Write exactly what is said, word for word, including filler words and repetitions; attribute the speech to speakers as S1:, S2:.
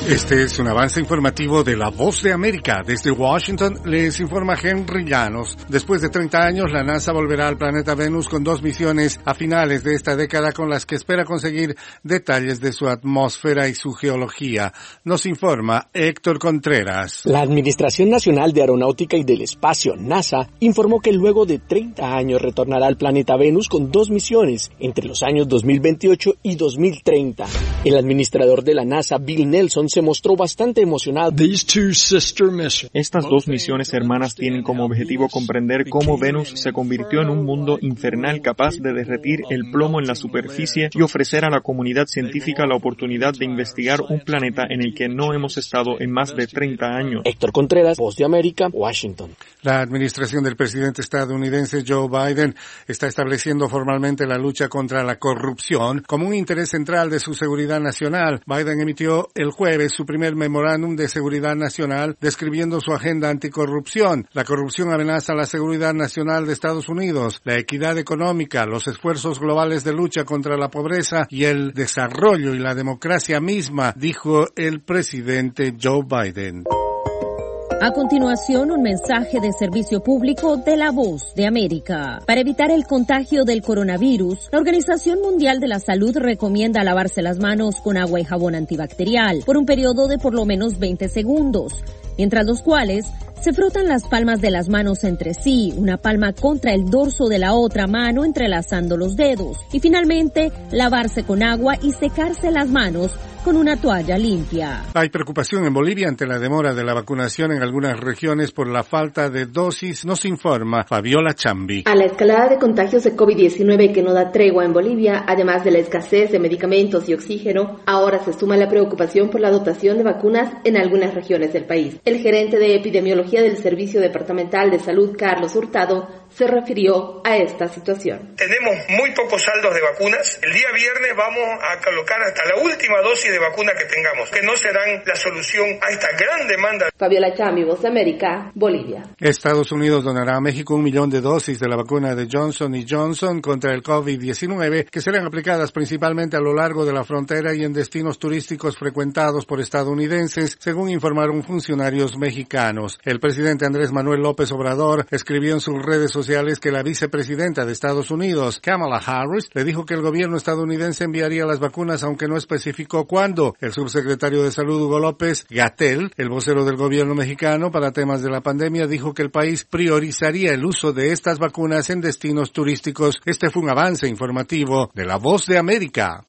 S1: Este es un avance informativo de La Voz de América. Desde Washington les informa Henry Llanos. Después de treinta años, la NASA volverá al planeta Venus con dos misiones a finales de esta década con las que espera conseguir detalles de su atmósfera y su geología. Nos informa Héctor Contreras.
S2: La Administración Nacional de Aeronáutica y del Espacio, NASA, informó que luego de treinta años retornará al planeta Venus con dos misiones entre los años dos mil veintiocho y dos mil treinta. El administrador de la NASA, Bill Nelson, se mostró bastante emocionado.
S3: Estas dos misiones hermanas tienen como objetivo comprender cómo Venus se convirtió en un mundo infernal capaz de derretir el plomo en la superficie y ofrecer a la comunidad científica la oportunidad de investigar un planeta en el que no hemos estado en más de treinta años.
S2: Héctor Contreras, Voz de América, Washington.
S1: La administración del presidente estadounidense Joe Biden está estableciendo formalmente la lucha contra la corrupción como un interés central de su seguridad nacional. Biden emitió el jueves su primer memorándum de seguridad nacional describiendo su agenda anticorrupción. La corrupción amenaza la seguridad nacional de Estados Unidos, la equidad económica, los esfuerzos globales de lucha contra la pobreza y el desarrollo y la democracia misma, dijo el presidente Joe Biden.
S4: A continuación, un mensaje de servicio público de La Voz de América. Para evitar el contagio del coronavirus, la Organización Mundial de la Salud recomienda lavarse las manos con agua y jabón antibacterial por un periodo de por lo menos veinte segundos, mientras los cuales se frotan las palmas de las manos entre sí, una palma contra el dorso de la otra mano entrelazando los dedos, y finalmente lavarse con agua y secarse las manos con una toalla limpia.
S1: Hay preocupación en Bolivia ante la demora de la vacunación en algunas regiones por la falta de dosis, nos informa Fabiola Chambi.
S5: A la escalada de contagios de COVID diecinueve que no da tregua en Bolivia, además de la escasez de medicamentos y oxígeno, ahora se suma la preocupación por la dotación de vacunas en algunas regiones del país. El gerente de epidemiología del Servicio Departamental de Salud, Carlos Hurtado, se refirió a esta situación.
S6: Tenemos muy pocos saldos de vacunas. El día viernes vamos a colocar hasta la última dosis de vacuna que tengamos, que no serán la solución a esta gran demanda.
S5: Fabiola Chambi, Voz de América, Bolivia.
S1: Estados Unidos donará a México un millón de dosis de la vacuna de Johnson y Johnson contra el COVID diecinueve, que serán aplicadas principalmente a lo largo de la frontera y en destinos turísticos frecuentados por estadounidenses, según informaron funcionarios mexicanos. El presidente Andrés Manuel López Obrador escribió en sus redes sociales que la vicepresidenta de Estados Unidos, Kamala Harris, le dijo que el gobierno estadounidense enviaría las vacunas aunque no especificó cuándo. El subsecretario de Salud, Hugo López-Gatell, el vocero del gobierno mexicano para temas de la pandemia, dijo que el país priorizaría el uso de estas vacunas en destinos turísticos. Este fue un avance informativo de La Voz de América.